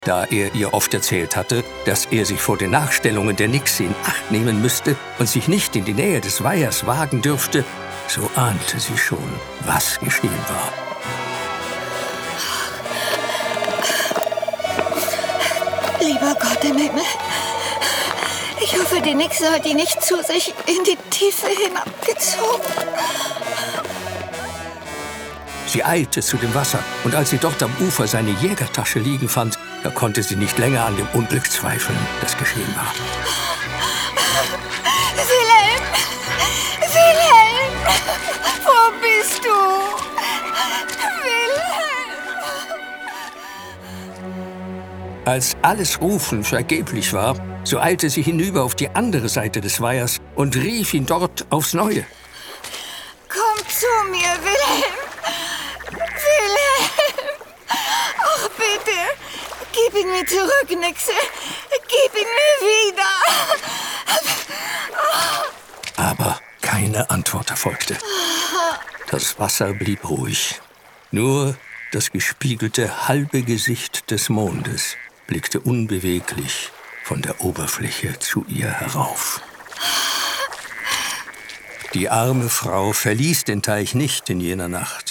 da er ihr oft erzählt hatte, dass er sich vor den Nachstellungen der Nixe in Acht nehmen müsste und sich nicht in die Nähe des Weihers wagen dürfte, so ahnte sie schon, was geschehen war. Lieber Gott im Himmel, ich hoffe, die Nixe hat ihn nicht zu sich in die Tiefe hinabgezogen. Sie eilte zu dem Wasser, und als sie dort am Ufer seine Jägertasche liegen fand, da konnte sie nicht länger an dem Unglück zweifeln, das geschehen war. Wilhelm! Wilhelm! Wo bist du? Wilhelm! Als alles Rufen vergeblich war, so eilte sie hinüber auf die andere Seite des Weihers und rief ihn dort aufs Neue. Komm zu mir, Wilhelm! Wilhelm! Ach, bitte! Gib ihn mir zurück, Nixe! Gib ihn mir wieder! Aber keine Antwort erfolgte. Das Wasser blieb ruhig. Nur das gespiegelte halbe Gesicht des Mondes blickte unbeweglich von der Oberfläche zu ihr herauf. Die arme Frau verließ den Teich nicht in jener Nacht.